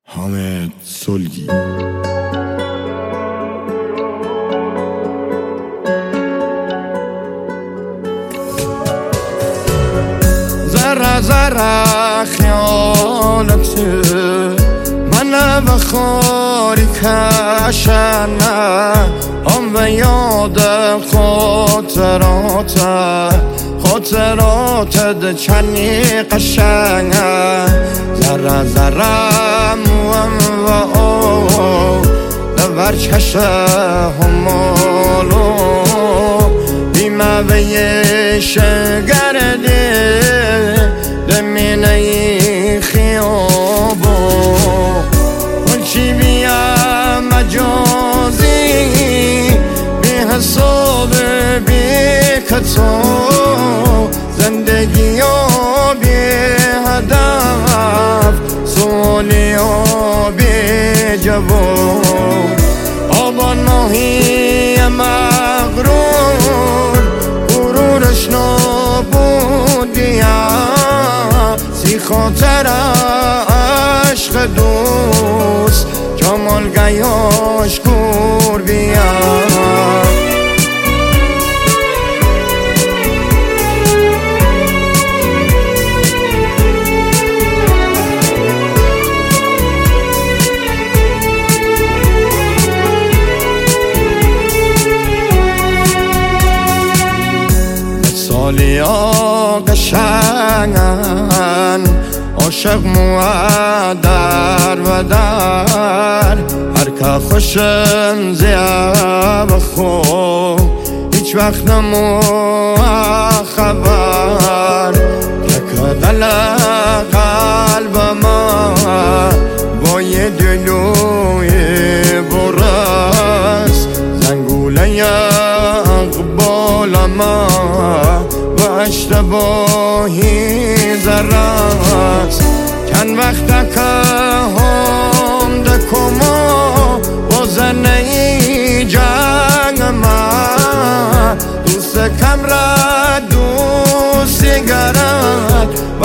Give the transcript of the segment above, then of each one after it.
حامد سلگی. ذره ذره خیالت من و خاری کشنه هم و یاد خاطرات چنی قشنگه ذره ذره موام و او دور چشه همالو بیمه و یه شگرده دمینه خیابو هنچی بیا مجازی بی حساب بی کتو زندگی و بی هدف سولی و بی جواب آبان ماهی مغرور غرورش نابودیه سی خاطر عشق دوست جمالگیاش کور بیا سالیا قشنگن عاشق در و در هر که خوشم زیب خو هیچ وقت نمو خبر که دل قلب ما با یه دلوی برس زنگوله اقبال ما و اشتباهی ذرات چند وقت که هم دکما بازنه جنگ ما دوست کم را دوست گرد و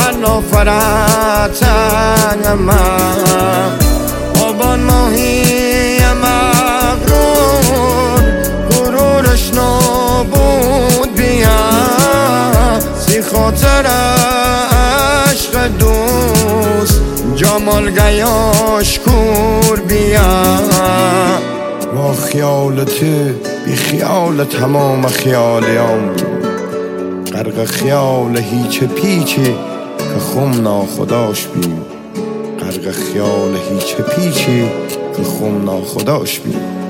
نافرتنگ ما آبان ماهی مغرور غرورش نابود بیا سی خاطر عشق دوست جمالگیاش کور بیا با خیال تو بی خیال تمام خیالیام غرق خیال هیچ پیچی که خم ناخداش بیم غرق خیال هیچ پیچی که خم ناخداش بیم